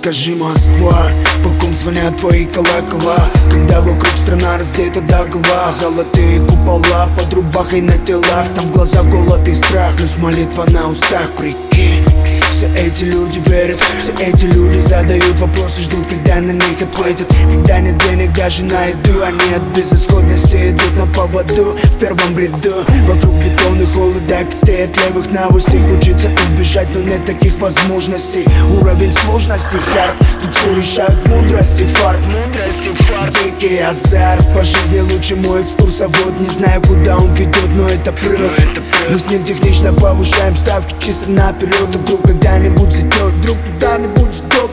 Скажи, Москва, по ком звонят твои колокола, когда вокруг страна раздета догола? Золотые купола под рубахой на телах, там в глазах голод и страх, плюс молитва на устах, прикинь. Все эти люди верят, все эти люди задают вопросы, ждут, когда на них ответят. Когда нет денег даже на еду, они от безысходности идут на поводу в первом ряду. Вокруг бетон и холода, костей от левых новостей. Хочется убежать, но нет таких возможностей. Уровень сложности хард, тут все решают мудрости фарт. Дикий азарт, по жизни лучше мой экскурсовод. Не знаю, куда он ведет, но это прет. Мы с ним технично повышаем ставки чисто наперед. А вдруг когда-нибудь зайдет, вдруг куда-нибудь ждет.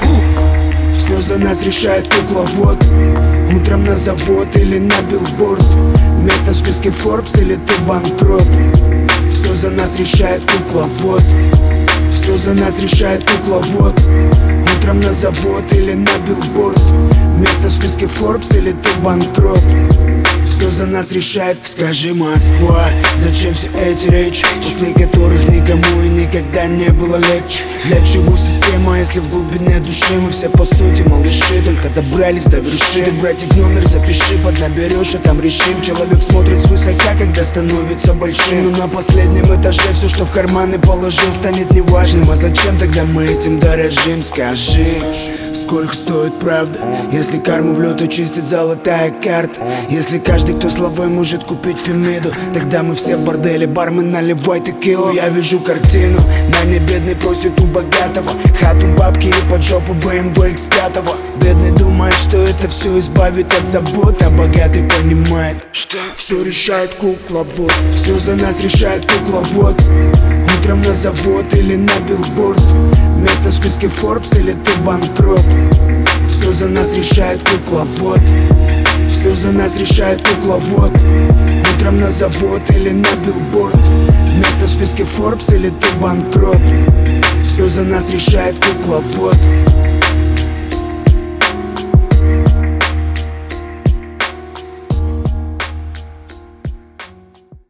Все за нас решает кукловод. Утром на завод или на билборд. Место в списке Forbes или ты банкрот. Все за нас решает кукловод. Все за нас решает кукловод. Утром на завод или на билборд. Место в списке Forbes или ты банкрот. Все за нас решает. Скажи, Москва, зачем все эти речи, после которых никому и никогда не было легче? Для чего система, если в глубине души мы все по сути малыши, только добрались до вершины? Братик, номер запиши, поднаберешь, а там решим. Человек смотрит свысока, когда становится большим, но на последнем этаже все, что в карманы положил, станет неважным. А зачем тогда мы этим дорожим? Скажи, сколько стоит правда, если карму в лед очистит золотая карта? Если каждый, кто славой, может купить Фемиду, тогда мы все в борделе, бармен, наливай текилу. Я вижу картину, на не бедный просит у богатого хату, бабки и под жопу BMW X5. Бедный думает, что это все избавит от забот, а богатый понимает, что все решает кукловод. Все за нас решает кукловод. Утром на завод или на билборд. Место в списке Forbes или ты банкрот. Все за нас решает кукловод. Все за нас решает кукловод. Утром на завод или на билборд. Место в списке Forbes или ты банкрот. Все за нас решает кукловод.